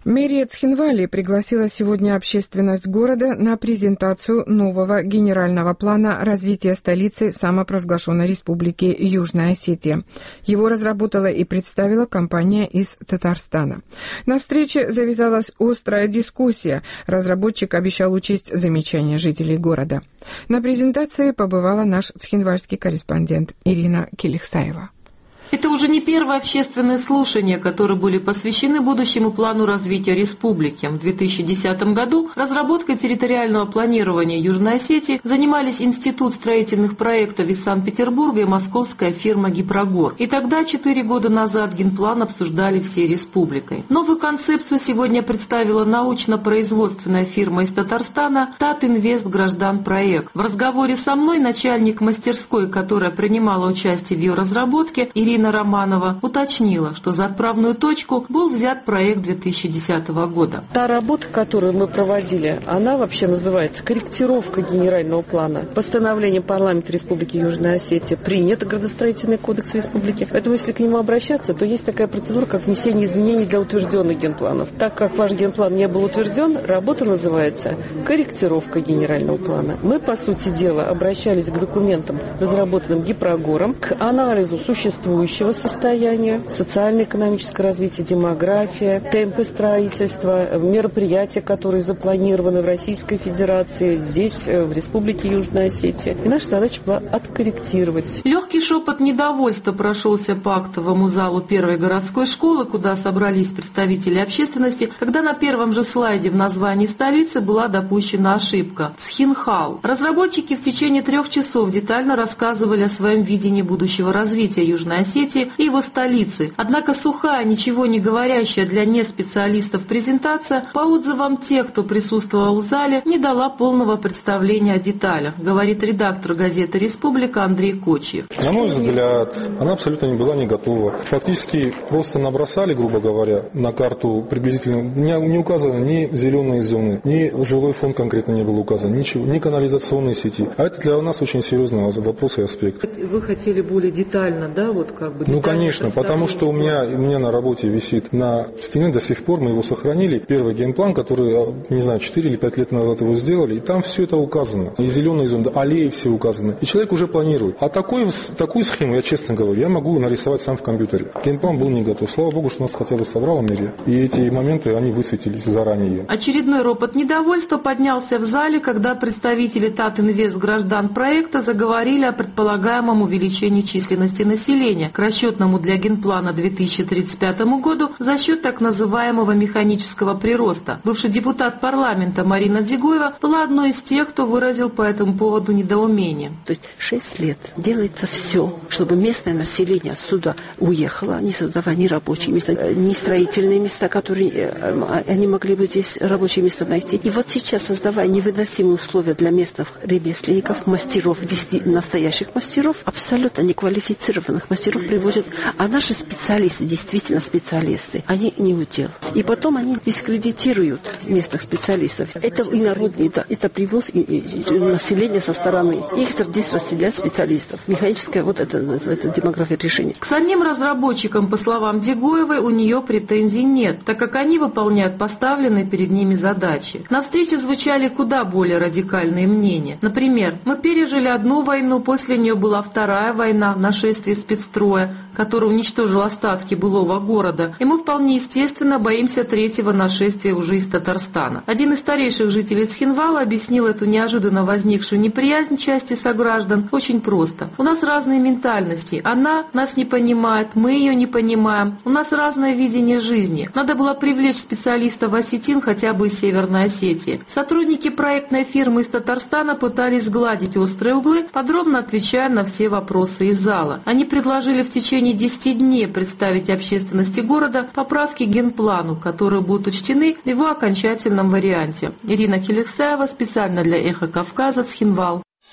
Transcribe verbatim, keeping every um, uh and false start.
Мэрия Цхинвали пригласила сегодня общественность города на презентацию нового генерального плана развития столицы самопровозглашенной республики Южная Осетия. Его разработала и представила компания из Татарстана. На встрече завязалась острая дискуссия. Разработчик обещал учесть замечания жителей города. На презентации побывала наш цхинвальский корреспондент Ирина Келихсаева. Это уже не первое общественное слушание, которые были посвящены будущему плану развития республики. В две тысячи десятом году разработкой территориального планирования Южной Осетии занимались Институт строительных проектов из Санкт-Петербурга и московская фирма «Гипрогор». И тогда, четыре года назад, генплан обсуждали всей республикой. Новую концепцию сегодня представила научно-производственная фирма из Татарстана «Татинвест Гражданпроект». В разговоре со мной начальник мастерской, которая принимала участие в ее разработке, Ирина Романова, уточнила, что за отправную точку был взят проект две тысячи десятого года. Та работа, которую мы проводили, она вообще называется корректировка генерального плана. Постановлением парламента Республики Южная Осетия принят градостроительный кодекс республики. Поэтому, если к нему обращаться, то есть такая процедура, как внесение изменений для утвержденных генпланов. Так как ваш генплан не был утвержден, работа называется корректировка генерального плана. Мы, по сути дела, обращались к документам, разработанным Гипрогором, к анализу существующего состояния, социально-экономическое развитие, демография, темпы строительства, мероприятия, которые запланированы в Российской Федерации, здесь, в Республике Южная Осетия. И наша задача была откорректировать. Легкий шепот недовольства прошелся по актовому залу первой городской школы, куда собрались представители общественности, когда на первом же слайде в названии столицы была допущена ошибка – Цхинхал. Разработчики в течение трех часов детально рассказывали о своем видении будущего развития Южной Осетии и его столицы. Однако сухая, ничего не говорящая для неспециалистов презентация, по отзывам тех, кто присутствовал в зале, не дала полного представления о деталях, говорит редактор газеты «Республика» Андрей Кочиев. На мой взгляд, она абсолютно не была не готова. Фактически просто набросали, грубо говоря, на карту приблизительно, не, не указаны ни зеленые зоны, ни жилой фонд конкретно не был указан, ничего, ни канализационные сети. А это для нас очень серьезный вопрос и аспект. Вы хотели более детально, да, вот как бы... Ну, конечно, потому что у меня, у меня на работе висит на стене до сих пор, мы его сохранили, первый генплан, который, не знаю, четыре или пять лет назад его сделали, и там все это указано. И зеленые зоны, аллеи все указаны. И человек уже планирует. А такой, такую схему, я честно говорю, я могу нарисовать сам в компьютере. Генплан был не готов. Слава богу, что нас хотя бы собрала мэрия. И эти моменты, они высветились заранее. Очередной ропот недовольства поднялся в зале, когда представители Татинвест Гражданпроекта заговорили о предполагаемом увеличении численности населения к расчетному для генплана две тысячи тридцать пятому году за счет так называемого механического прироста. Бывший депутат парламента Марина Дзигоева была одной из тех, кто выразил по этому поводу недоумение. То есть шесть лет делается все, чтобы местное население отсюда уехало, не создавая ни рабочие места, ни строительные места, которые они могли бы здесь рабочие места найти. И вот сейчас, создавая невыносимые условия для местных ремесленников, мастеров, настоящих мастеров, абсолютно неквалифицированных мастеров приводят, а наши специалисты, действительно специалисты, они не удел. И потом они дискредитируют местных специалистов. Это инородные, да, это привоз и, и, и населения со стороны. Их здесь расселяют специалистов. Механическое вот это, это демография решения. К самим разработчикам, по словам Дзигоевой, у нее претензий нет, так как они выполняют поставленные перед ними задачи. На встрече звучали куда более радикальные мнения. Например, мы пережили одну войну, после нее была вторая война, нашествие спецстроя, который уничтожил остатки былого города, и мы вполне естественно боимся третьего нашествия уже из Татарстана. Один из старейших жителей Цхинвала объяснил эту неожиданно возникшую неприязнь части сограждан очень просто. У нас разные ментальности. Она нас не понимает, мы ее не понимаем. У нас разное видение жизни. Надо было привлечь специалистов осетин хотя бы из Северной Осетии. Сотрудники проектной фирмы из Татарстана пытались сгладить острые углы, подробно отвечая на все вопросы из зала. Они предложили в течение десяти дней представить общественности города поправки к генплану, которые будут учтены в его окончательном варианте. Ирина Келихсаева специально для «Эхо Кавказа», Цхинвал.